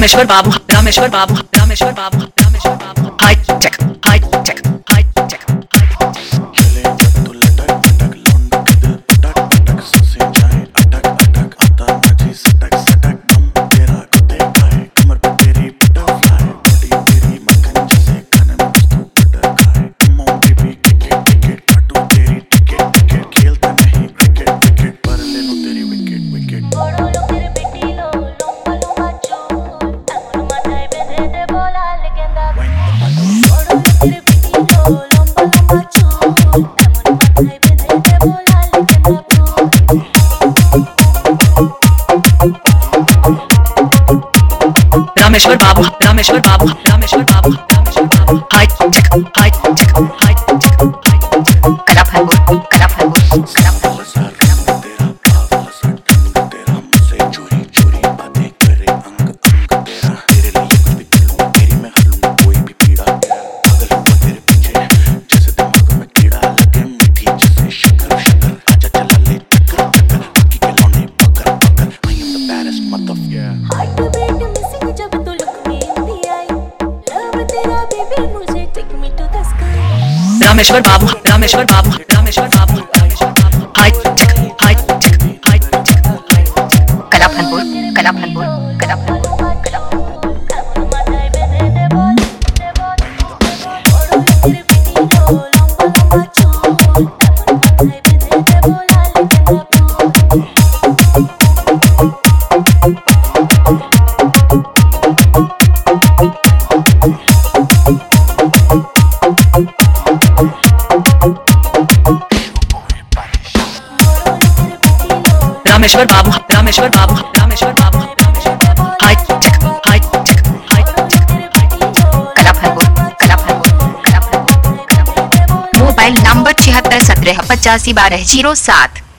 Rameshwar Babu, Rameshwar Babu, Rameshwar Babu, Rameshwar Babu, high tech, high tech, high tech, चले जब तू लटक लटक लौंड के दिल पटक पटक सांसें जाए अटक अटक आता मची सटक सटक दम तेरा कुत्ते खाए कमर पे तेरी बटरफ्लाई बॉडी तेरी मक्खन जैसे खाने में तू बटर खाए मॉम बेबी टिकट टिकट काटू तेरी टिकट टिकट खेलता नहीं क्रिकेट विकेट पर ले लो तेरी wicket wicket Rameshwar Babu, Rameshwar Babu, Rameshwar Babu, Rameshwar Babu, high tech, high tech, high tech, Kala Phalpur, Kala Phalpur, Kala फलपुर, तेरा बावला सा ढंग तेरा मुझसे चोरी चोरी बातें करे अंग अंग तेरा तेरे लिए कुछ भी कर लूं तेरी मैं हर लूं कोई भी पीड़ा पागल हुआ तेरे पीछे जैसे दिमाग में कीड़ा लगे मीठी जैसे शक्कर शक्कर आजा चला ले चक्कर चक्कर बाकी के लौंडे पकड़ पकड़ I am the baddest motherfucker Rameshwar Babu, Rameshwar Babu, Rameshwar Babu, Rameshwar Babu, high tech, high tech, high tech, Kala Phalpur, Kala Phalpur, Kala Phalpur, Kala Rameshwar Babu, Rameshwar Babu, Rameshwar Babu, Rameshwar Babu, high tech, high tech, high tech, Kala Phalpur, Kala Phalpur, Kala फलपुर, mobile number 76 17 85 12 07।